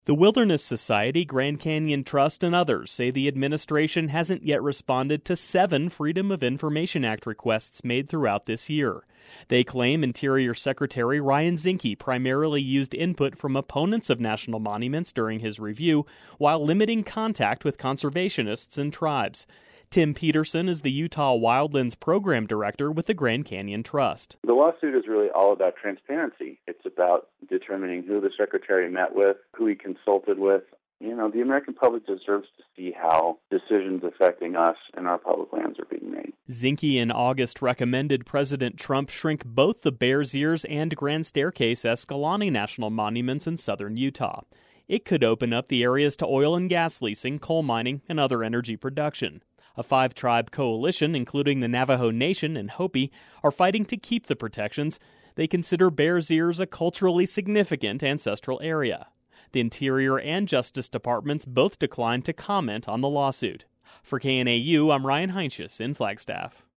The Wilderness Society, Grand Canyon Trust, and others say the administration hasn't yet responded to 7 Freedom of Information Act requests made throughout this year. They claim Interior Secretary Ryan Zinke primarily used input from opponents of national monuments during his review, while limiting contact with conservationists and tribes. Tim Peterson is the Utah Wildlands Program Director with the Grand Canyon Trust. The lawsuit is really all about transparency. It's about determining who the Secretary met with, who he consulted with. The American public deserves to see how decisions affecting us and our public lands are being made. Zinke in August recommended President Trump shrink both the Bears Ears and Grand Staircase Escalante National Monuments in southern Utah. It could open up the areas to oil and gas leasing, coal mining, and other energy production. A 5-tribe coalition, including the Navajo Nation and Hopi, are fighting to keep the protections. They consider Bears Ears a culturally significant ancestral area. The Interior and Justice Departments both declined to comment on the lawsuit. For KNAU, I'm Ryan Heinsius in Flagstaff.